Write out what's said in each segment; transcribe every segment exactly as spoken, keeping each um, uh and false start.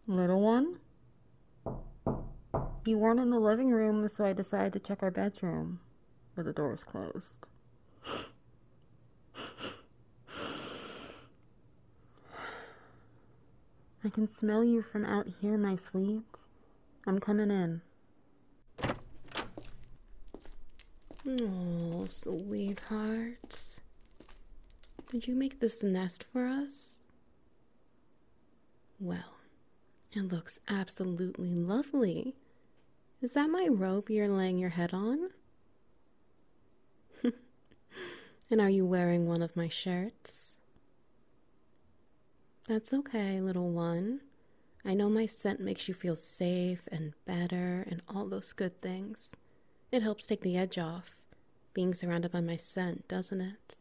Little one? You weren't in the living room, so I decided to check our bedroom, but the door was closed. I can smell you from out here, my sweet. I'm coming in. Oh, sweetheart. Did you make this nest for us? Well, it looks absolutely lovely. Is that my robe you're laying your head on? And are you wearing one of my shirts? That's okay, little one. I know my scent makes you feel safe and better and all those good things. It helps take the edge off, being surrounded by my scent, doesn't it?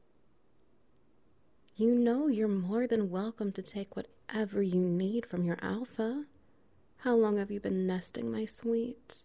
You know you're more than welcome to take whatever you need from your alpha. How long have you been nesting, my sweet?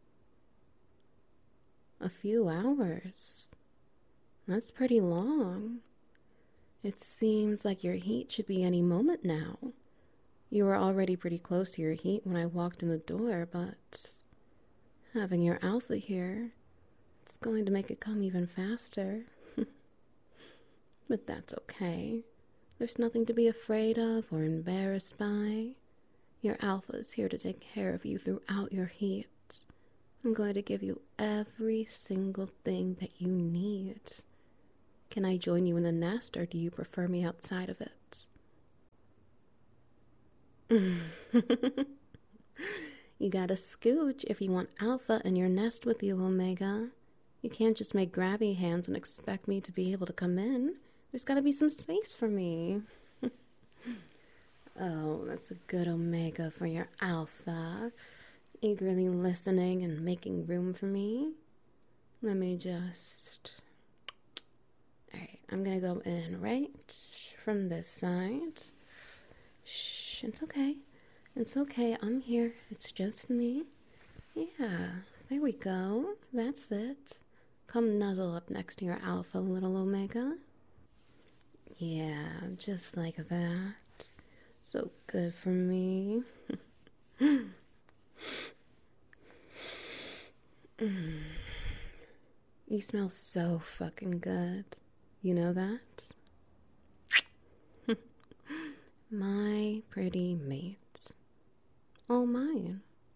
A few hours. That's pretty long. It seems like your heat should be any moment now. You were already pretty close to your heat when I walked in the door, but having your alpha here, it's going to make it come even faster. But that's okay. There's nothing to be afraid of or embarrassed by. Your alpha is here to take care of you throughout your heat. I'm going to give you every single thing that you need. Can I join you in the nest, or do you prefer me outside of it? You gotta scooch if you want alpha in your nest with you, Omega. You can't just make grabby hands and expect me to be able to come in. There's gotta be some space for me. Oh, that's a good Omega for your alpha. Eagerly listening and making room for me. Let me just... Alright, I'm gonna go in right from this side. Shh, it's okay. It's okay, I'm here. It's just me. Yeah, there we go. That's it. Come nuzzle up next to your alpha, little Omega. Yeah, just like that. So good for me. You smell so fucking good. You know that? My pretty mate. All mine.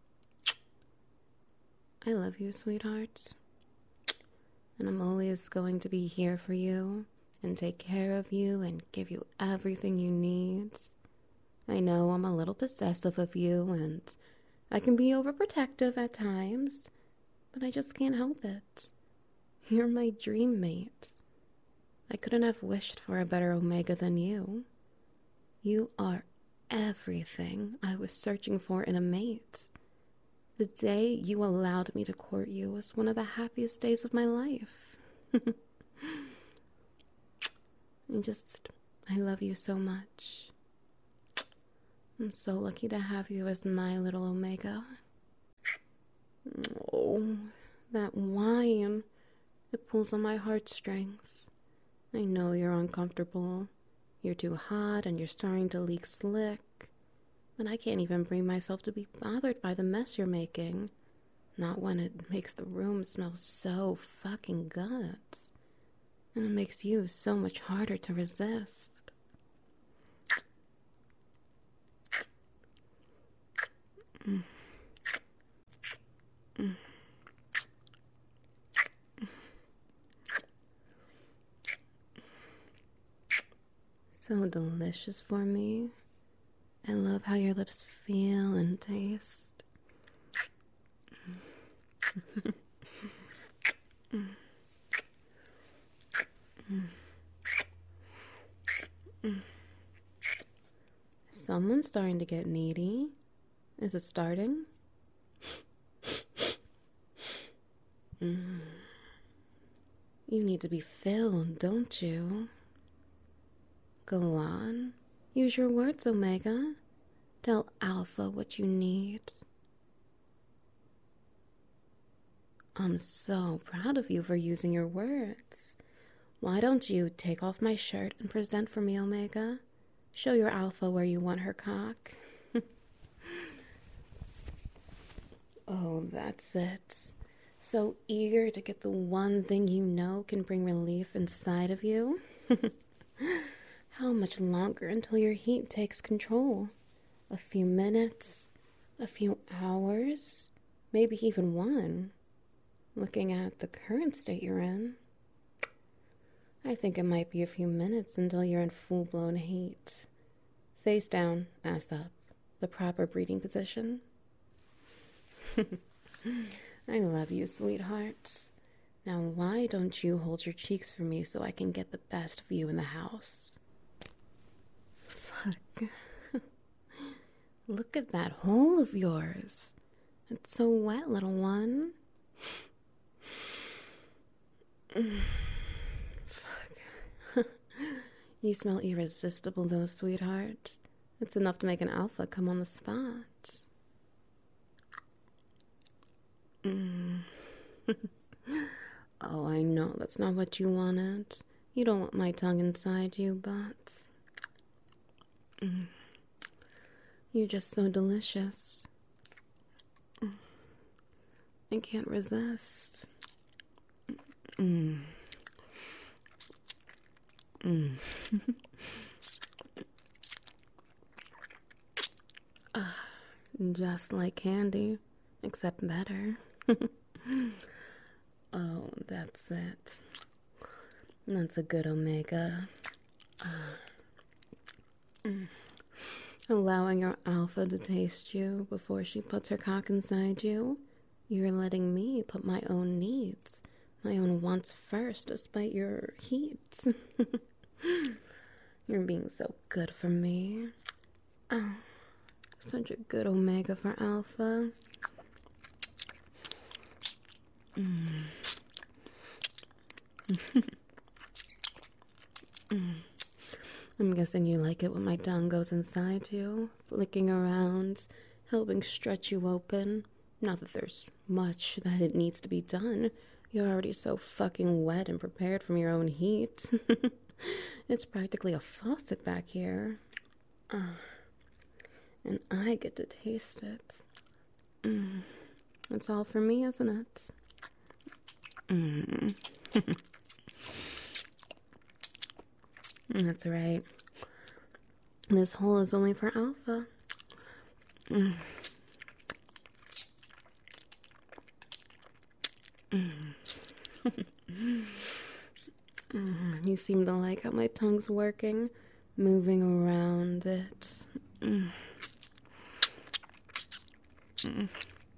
I love you, sweetheart. And I'm always going to be here for you and take care of you and give you everything you need. I know I'm a little possessive of you and I can be overprotective at times, but I just can't help it. You're my dream mate. I couldn't have wished for a better Omega than you. You are everything I was searching for in a mate. The day you allowed me to court you was one of the happiest days of my life. I just, I love you so much. I'm so lucky to have you as my little Omega. Oh, that wine. It pulls on my heartstrings. I know you're uncomfortable. You're too hot and you're starting to leak slick. But I can't even bring myself to be bothered by the mess you're making. Not when it makes the room smell so fucking good. And it makes you so much harder to resist. Mm. Mm. So delicious for me. I love how your lips feel and taste. Someone's starting to get needy. Is it starting? Mm. You need to be filled, don't you? Go on. Use your words, Omega. Tell Alpha what you need. I'm so proud of you for using your words. Why don't you take off my shirt and present for me, Omega? Show your Alpha where you want her cock. Oh, that's it. So eager to get the one thing you know can bring relief inside of you? How much longer until your heat takes control? A few minutes? A few hours? Maybe even one? Looking at the current state you're in, I think it might be a few minutes until you're in full-blown heat. Face down, ass up. The proper breathing position. I love you, sweetheart. Now why don't you hold your cheeks for me so I can get the best view in the house? Fuck. Look at that hole of yours. It's so wet, little one. Fuck. You smell irresistible though, sweetheart. It's enough to make an alpha come on the spot. Mm. Oh, I know that's not what you wanted. You don't want my tongue inside you, but... Mm. You're just so delicious. I can't resist. Mm. Mm. uh, just like candy, except better. Oh, that's it. That's a good omega. Uh, mm. Allowing your alpha to taste you before she puts her cock inside you. You're letting me put my own needs, my own wants first, despite your heat. You're being so good for me. Oh, such a good omega for alpha. Mm. mm. I'm guessing you like it when my tongue goes inside you, flicking around, helping stretch you open. Not that there's much that it needs to be done. You're already so fucking wet and prepared from your own heat. It's practically a faucet back here. Uh, and I get to taste it. Mm. It's all for me, isn't it? Mm. That's right. This hole is only for alpha. Mm. Mm. Mm. You seem to like how my tongue's working, moving around it. Mm. Mm.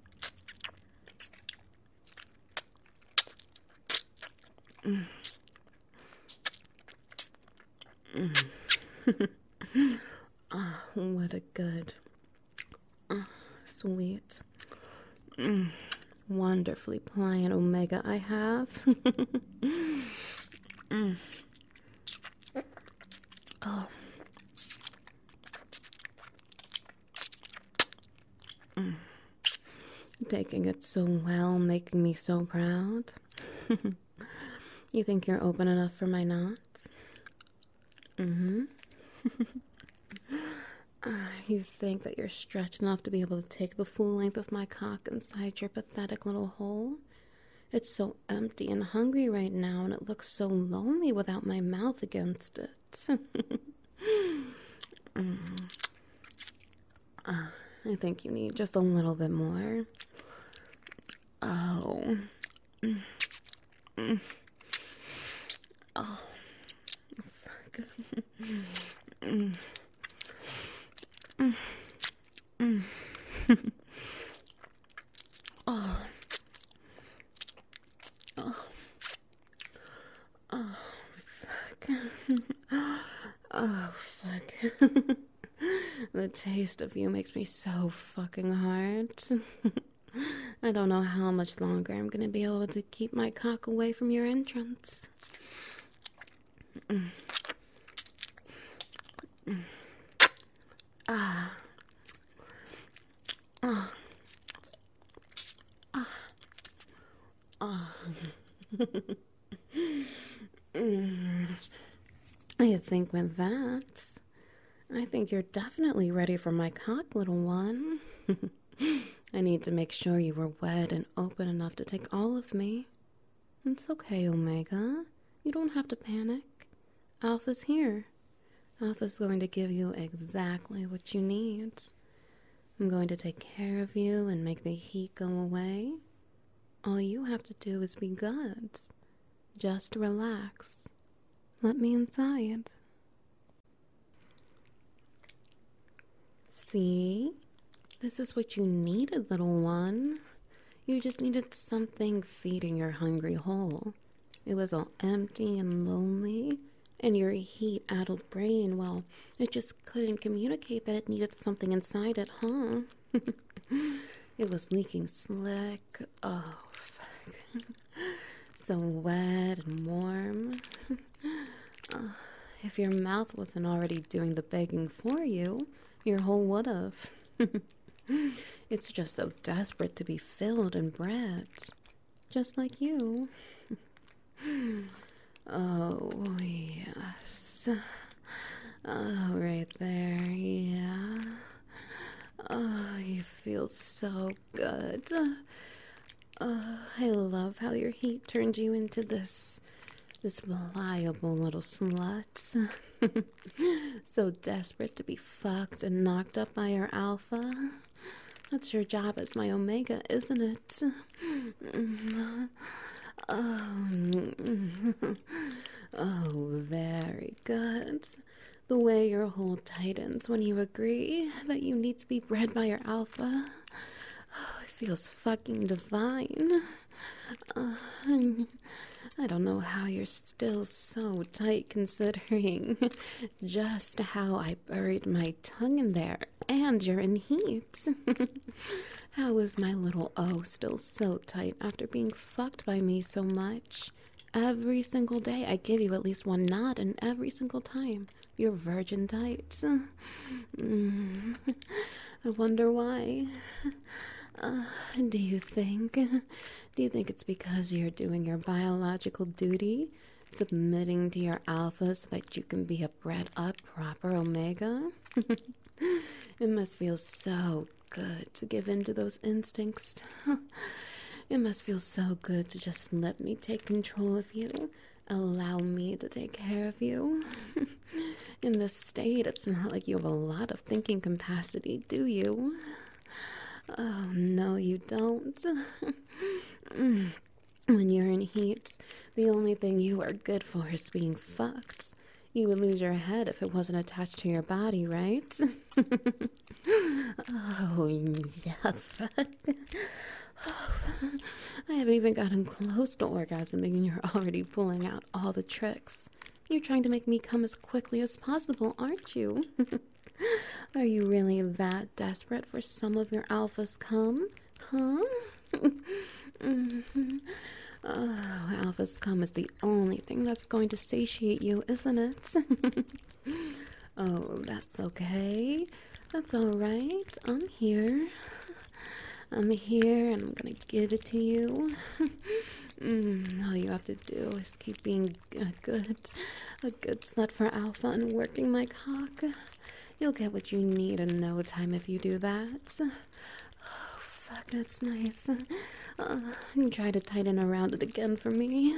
Mm. Mm. Oh, what a good, oh, sweet, mm, wonderfully pliant omega I have. mm. Oh. Mm. Taking it so well, making me so proud. You think you're open enough for my knots? Mm-hmm. uh, you think that you're stretched enough to be able to take the full length of my cock inside your pathetic little hole? It's so empty and hungry right now, and it looks so lonely without my mouth against it. mm. uh, I think you need just a little bit more. Oh. Mm. Mm. Oh. Fuck. mm. Mm. Mm. oh. Oh. Oh, fuck. Oh, fuck. The taste of you makes me so fucking hard. I don't know how much longer I'm gonna be able to keep my cock away from your entrance. Mm. Mm. Ah. Ah. Ah. Ah. mm. I think with that, I think you're definitely ready for my cock, little one. I need to make sure you were wet and open enough to take all of me. It's okay, Omega. You don't have to panic. Alpha's here. Alpha's going to give you exactly what you need. I'm going to take care of you and make the heat go away. All you have to do is be good. Just relax. Let me inside. See? This is what you needed, little one. You just needed something feeding your hungry hole. It was all empty and lonely, and your heat-addled brain, well, it just couldn't communicate that it needed something inside it, huh? It was leaking slick. Oh, fuck. So wet and warm. Uh, if your mouth wasn't already doing the begging for you, your hole would have. It's just so desperate to be filled and bred. Just like you. Oh, yes. Oh, right there, yeah. Oh, you feel so good. Oh, I love how your heat turned you into this, this pliable little slut. So desperate to be fucked and knocked up by your alpha. That's your job as my Omega, isn't it? Oh, oh, very good. The way your hole tightens when you agree that you need to be bred by your alpha. Oh, it feels fucking divine. Uh, I don't know how you're still so tight considering just how I buried my tongue in there and you're in heat. How is my little O still so tight after being fucked by me so much? Every single day I give you at least one nod, and every single time you're virgin tight. Mm. I wonder why. Uh, do you think? Do you think it's because you're doing your biological duty, submitting to your alpha so that you can be a bred up proper Omega? It must feel so good to give in to those instincts. It must feel so good to just let me take control of you, allow me to take care of you. In this state, it's not like you have a lot of thinking capacity, do you? Oh, no, you don't. When you're in heat, the only thing you are good for is being fucked. You would lose your head if it wasn't attached to your body, right? Oh, yeah, fuck. I haven't even gotten close to orgasming and you're already pulling out all the tricks. You're trying to make me come as quickly as possible, aren't you? Are you really that desperate for some of your alpha's cum? Huh? Mm-hmm. Oh, alpha's cum is the only thing that's going to satiate you, isn't it? Oh, that's okay. That's all right. I'm here. I'm here and I'm gonna give it to you. Mm, all you have to do is keep being a good, a good slut for alpha and working my cock. You'll get what you need in no time if you do that. Oh, fuck, that's nice. Uh, and try to tighten around it again for me.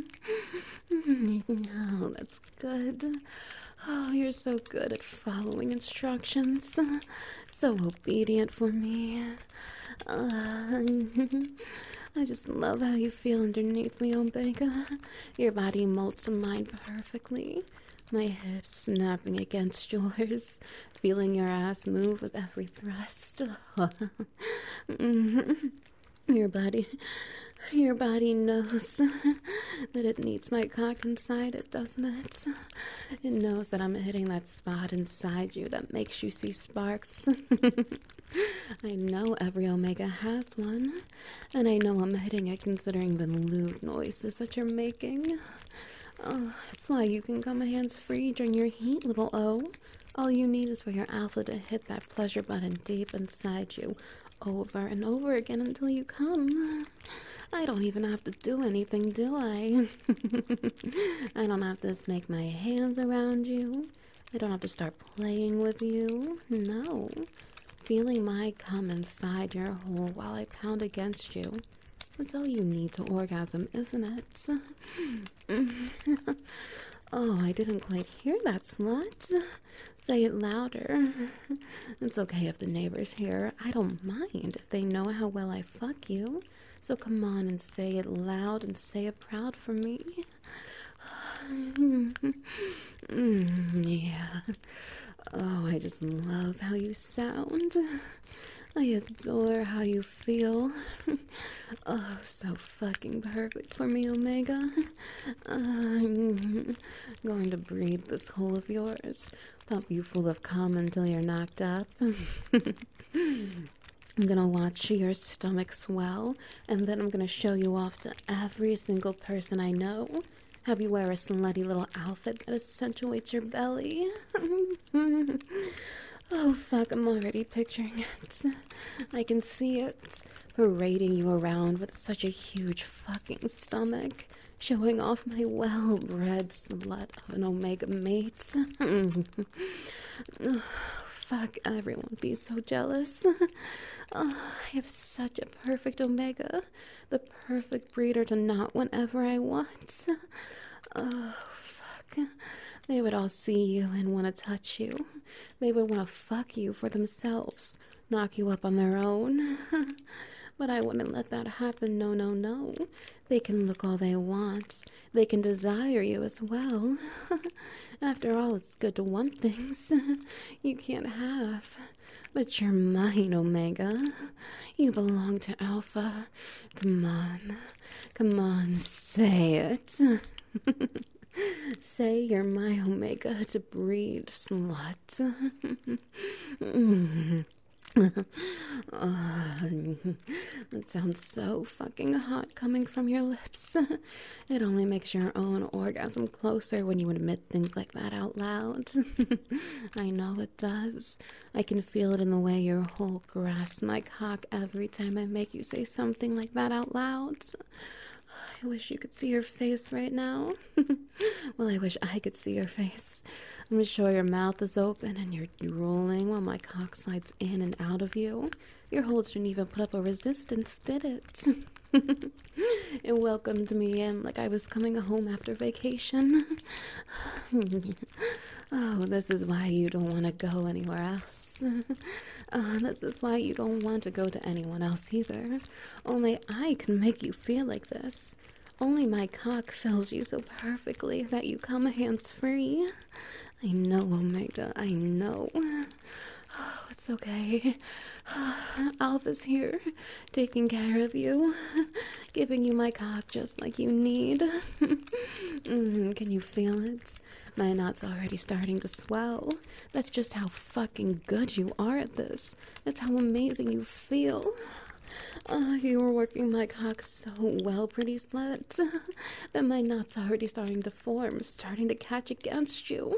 Oh, that's good. Oh, you're so good at following instructions. So obedient for me. Uh, I just love how you feel underneath me, Omega. Your body molds to mine perfectly. My hips snapping against yours, feeling your ass move with every thrust. Your body, your body knows that it needs my cock inside it, doesn't it? It knows that I'm hitting that spot inside you that makes you see sparks. I know every Omega has one, and I know I'm hitting it considering the lewd noises that you're making. Oh, that's why you can come hands-free during your heat, little O. All you need is for your alpha to hit that pleasure button deep inside you over and over again until you come. I don't even have to do anything, do I? I don't have to snake my hands around you. I don't have to start playing with you. No. feeling my cum inside your hole while I pound against you. That's all you need to orgasm, isn't it? Oh, I didn't quite hear that, slut. Say it louder. It's okay if the neighbors hear. I don't mind if they know how well I fuck you. So come on and say it loud and say it proud for me. Mm, yeah. Oh, I just love how you sound. I adore how you feel. Oh, so fucking perfect for me, Omega. I'm going to breathe this hole of yours. Pump you full of cum until you're knocked up. I'm gonna watch your stomach swell, and then I'm gonna show you off to every single person I know. Have you wear a slutty little outfit that accentuates your belly. Oh, fuck, I'm already picturing it. I can see it. Parading you around with such a huge fucking stomach. Showing off my well-bred slut of an Omega mate. Oh, fuck, everyone would be so jealous. Oh, I have such a perfect Omega. The perfect breeder to knot whenever I want. Oh, fuck. They would all see you and want to touch you. They would want to fuck you for themselves, knock you up on their own. But I wouldn't let that happen, no, no, no. They can look all they want. They can desire you as well. After all, it's good to want things you can't have. But you're mine, Omega. You belong to Alpha. Come on. Come on, say it. Say you're my Omega to breed, slut. Oh, that sounds so fucking hot coming from your lips. It only makes your own orgasm closer when you admit things like that out loud. I know it does. I can feel it in the way your whole grasps my cock every time I make you say something like that out loud. I wish you could see your face right now. Well, I wish I could see your face. I'm sure your mouth is open and you're drooling while my cock slides in and out of you. Your hole didn't even put up a resistance, did it? It welcomed me in like I was coming home after vacation. Oh, this is why you don't want to go anywhere else. Uh, this is why you don't want to go to anyone else either. Only I can make you feel like this. Only my cock fills you so perfectly that you come hands-free. I know, Omega, I know. Oh, it's okay. Alpha's here, taking care of you, giving you my cock just like you need. Mm, can you feel it? My knot's already starting to swell. That's just how fucking good you are at this. That's how amazing you feel. Uh, you were working my cock so well, pretty slut, that my knot's already starting to form, starting to catch against you.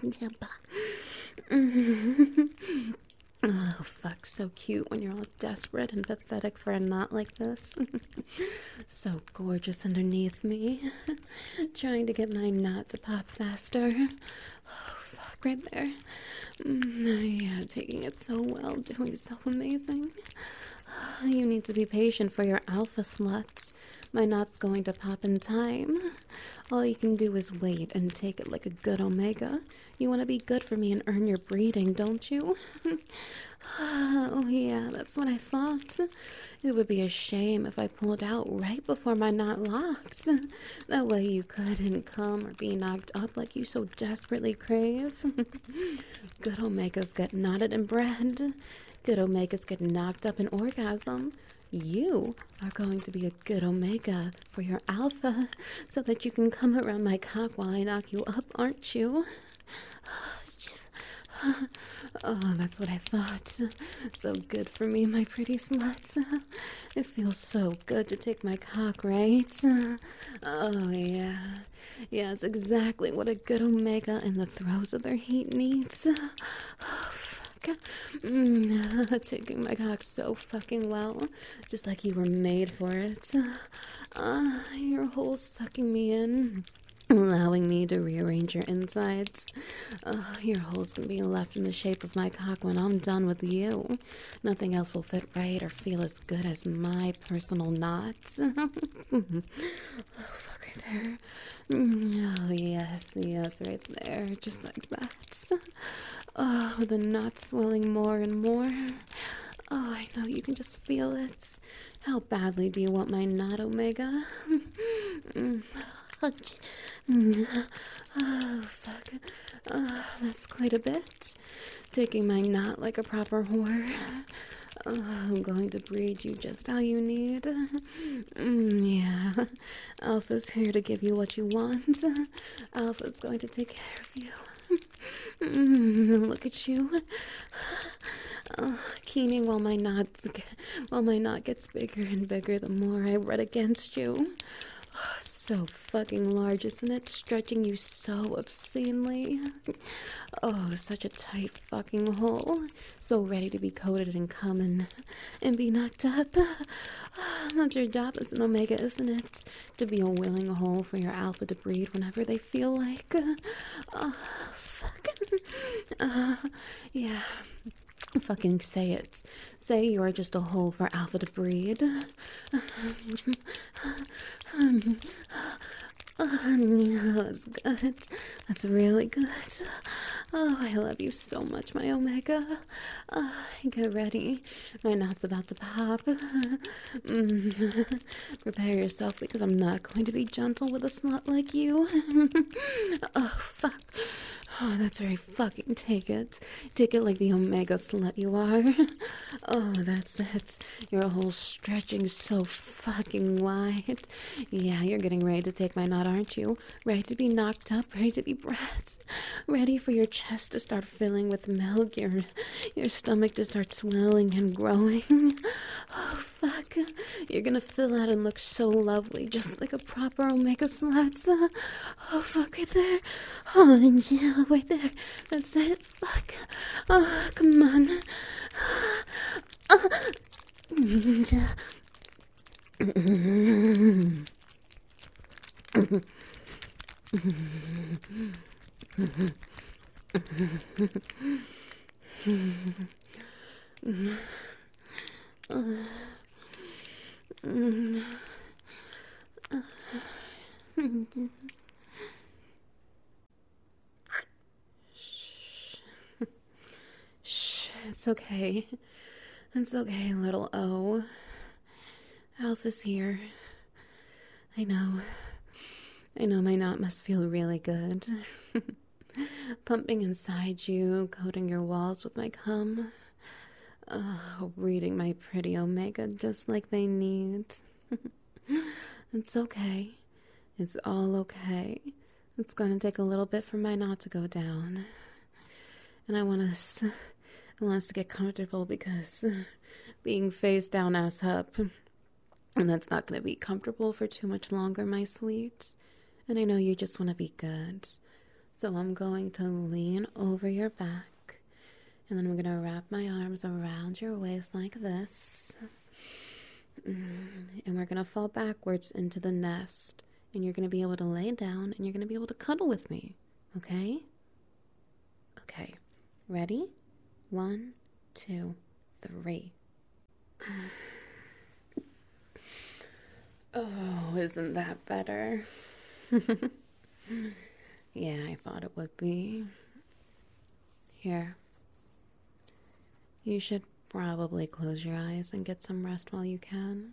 Oh, fuck, so cute when you're all desperate and pathetic for a knot like this. So gorgeous underneath me, trying to get my knot to pop faster. Oh, fuck, right there. Mm, yeah, taking it so well, doing so amazing. You need to be patient for your alpha sluts. My knot's going to pop in time. All you can do is wait and take it like a good Omega. You want to be good for me and earn your breeding, don't you? Oh, yeah, that's what I thought. It would be a shame if I pulled out right before my knot locked. That way you couldn't come or be knocked up like you so desperately crave. Good Omegas get knotted and bred. Good Omegas get knocked up in orgasm. You are going to be a good Omega for your alpha so that you can come around my cock while I knock you up, aren't you? Oh, that's what I thought. So good for me, my pretty slut. It feels so good to take my cock, right? Oh, yeah. Yeah, it's exactly what a good Omega in the throes of their heat needs. Oh, fuck. Mm, taking my cock so fucking well, just like you were made for it. Uh, your whole sucking me in. allowing me to rearrange your insides. Uh, your hole's gonna be left in the shape of my cock when I'm done with you. Nothing else will fit right or feel as good as my personal knots. Oh, fuck right there. Oh, yes, yes, right there, just like that. Oh, the knot swelling more and more. Oh, I know, you can just feel it. How badly do you want my knot, Omega? Oh, fuck. Oh, that's quite a bit. Taking my knot like a proper whore. Oh, I'm going to breed you just how you need. Mm, yeah. Alpha's here to give you what you want. Alpha's going to take care of you. Mm, look at you. Uh, keening while my knots, while my knot gets bigger and bigger the more I rub against you. Oh, so fucking large, isn't it? Stretching you so obscenely. Oh, such a tight fucking hole. So ready to be coated and come and, and be knocked up. That's your job as an Omega, isn't it? To be a willing hole for your alpha to breed whenever they feel like. Oh, fucking. Uh, yeah. Fucking say it. Say you're just a hole for Alpha to breed. Oh, that's good. That's really good. Oh, I love you so much, my Omega. Oh, get ready. My knot's about to pop. Mm. Prepare yourself because I'm not going to be gentle with a slut like you. Oh, fuck. Oh, that's right. Fucking take it. Take it like the Omega slut you are. Oh, that's it. Your whole stretching so fucking wide. Yeah, you're getting ready to take my knot, aren't you? Ready to be knocked up, ready to be bred. Ready for your chest to start filling with milk, your, your stomach to start swelling and growing. Oh, fuck. You're gonna fill out and look so lovely, just like a proper Omega slut. Oh, fuck, right there. Oh, yeah, right there. That's it. Fuck. Oh, come on. Oh. Shh, it's okay. It's okay, little O. Alpha's here. I know. I know my knot must feel really good. Pumping inside you, coating your walls with my cum. Oh, breeding my pretty Omega just like they need. It's okay. It's all okay. It's gonna take a little bit for my knot to go down. And I want us, I want us to get comfortable because being face down, ass up, and that's not gonna be comfortable for too much longer, my sweet. And I know you just want to be good. So I'm going to lean over your back. And then I'm going to wrap my arms around your waist like this. And we're going to fall backwards into the nest. And you're going to be able to lay down and you're going to be able to cuddle with me. Okay? Okay. Ready? One, two, three. Oh, isn't that better? Yeah, I thought it would be. Here. You should probably close your eyes and get some rest while you can.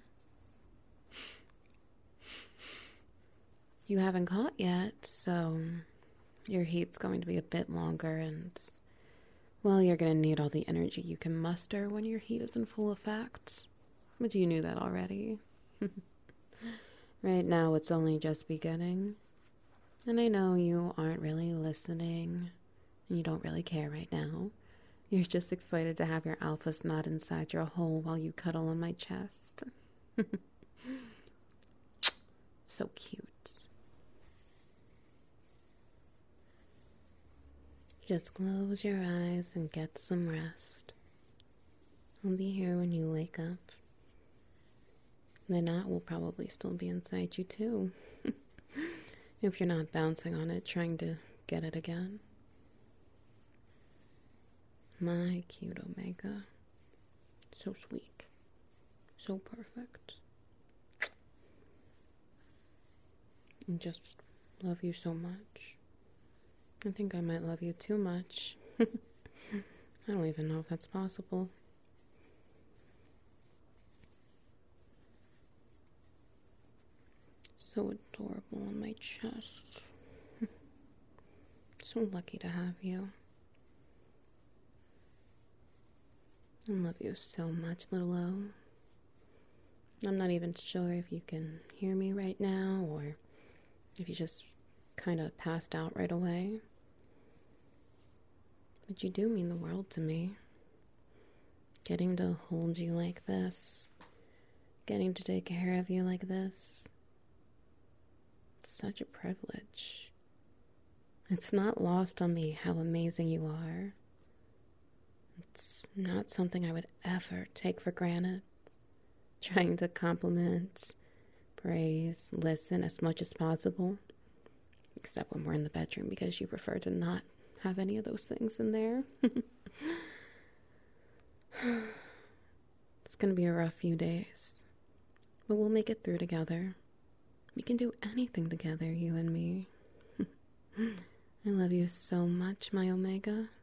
You haven't caught yet, so your heat's going to be a bit longer and, well, you're going to need all the energy you can muster when your heat is in full effect. But you knew that already. Right now, it's only just beginning. And I know you aren't really listening, and you don't really care right now. You're just excited to have your alpha snot inside your hole while you cuddle on my chest. So cute. Just close your eyes and get some rest. I'll be here when you wake up. The knot will probably still be inside you too. If you're not bouncing on it, trying to get it again. My cute Omega. So sweet. So perfect. I just love you so much. I think I might love you too much. I don't even know if that's possible. So adorable on my chest. So lucky to have you. I love you so much, little O. I'm not even sure if you can hear me right now or if you just kind of passed out right away. But you do mean the world to me. Getting to hold you like this, getting to take care of you like this, it's such a privilege. It's not lost on me how amazing you are. It's not something I would ever take for granted. Trying to compliment, praise, listen as much as possible. Except when we're in the bedroom because you prefer to not have any of those things in there. It's gonna be a rough few days. But we'll make it through together. We can do anything together, you and me. I love you so much, my Omega.